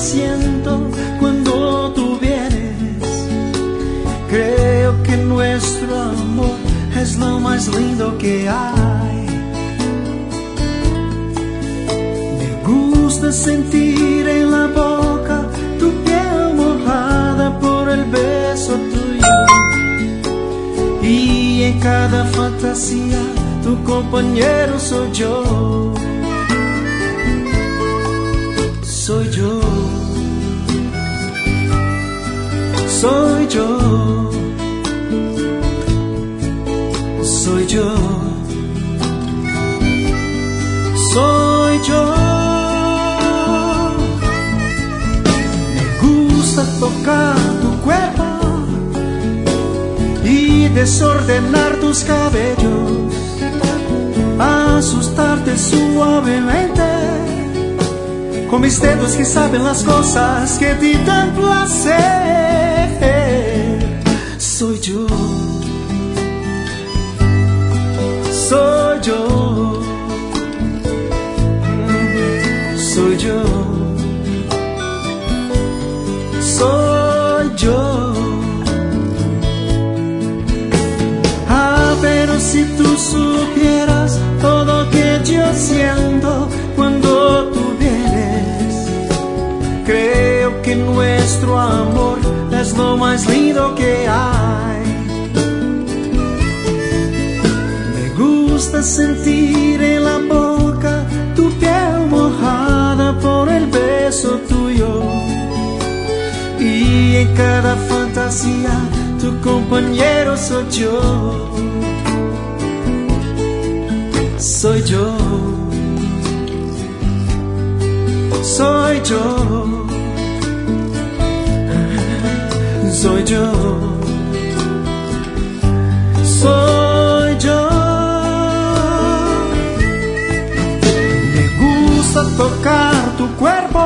siento cuando tú vienes. Creo que nuestro amor es lo más lindo que hay. Me gusta sentir en la boca tu piel mojada por el beso tuyo. Y en cada fantasía tu compañero soy yo. Soy yo. Soy yo. Soy yo. Soy yo. Me gusta tocar tu cuerpo y desordenar tus cabellos, asustarte suavemente con mis dedos que saben las cosas que te dan placer. Soy yo. Soy yo. Soy yo. Soy yo. Ah, pero si tú supieras todo que yo siento cuando tú vienes. Creo que nuestro amor es lo más lindo que hay. Me gusta sentir en la boca tu piel mojada por el beso tuyo. Y en cada fantasía tu compañero soy yo. Soy yo. Soy yo. Soy yo. Soy yo. Me gusta tocar tu cuerpo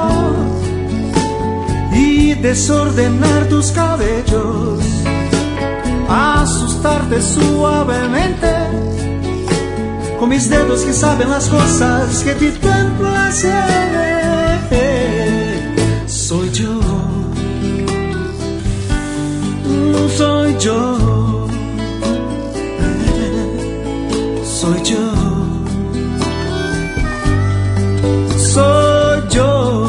y desordenar tus cabellos, asustarte suavemente con mis dedos que saben las cosas que te dan placer. Soy yo. Soy yo. Soy yo. Soy yo.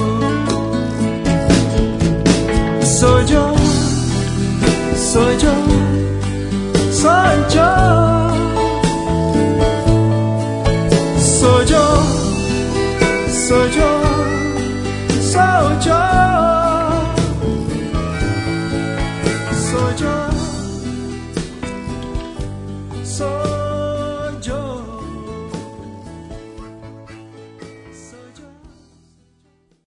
Soy yo. Soy yo. Soy yo.